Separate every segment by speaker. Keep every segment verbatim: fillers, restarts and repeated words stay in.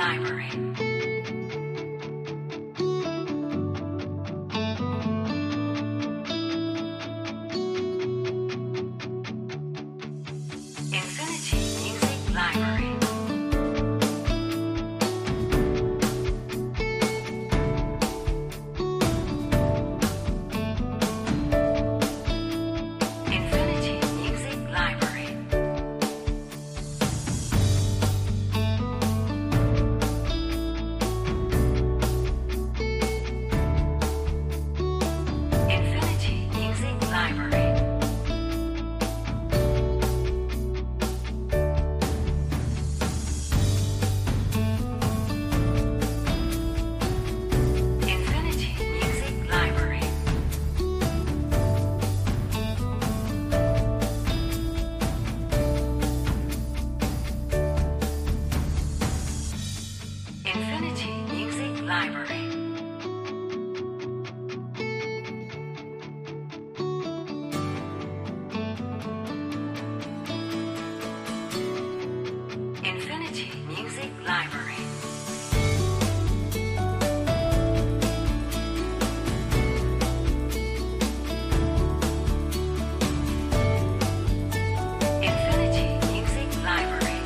Speaker 1: Library. Infinity Music Library. Infinity Music Library. Infinity Music Library. Infinity Music Library. Infinity Music Library. Infinity Music Library. Infinity Music Library.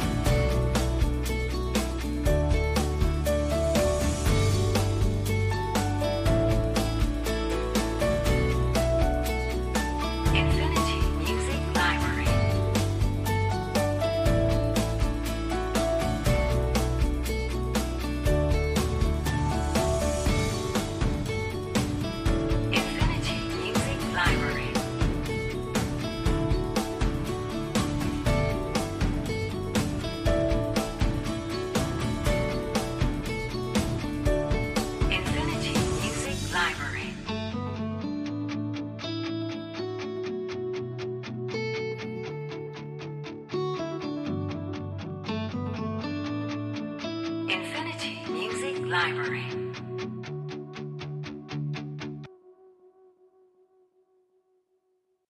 Speaker 1: Infinity Music Library. Infinity Music Library. Infinity Music Library. Infinity Music Library.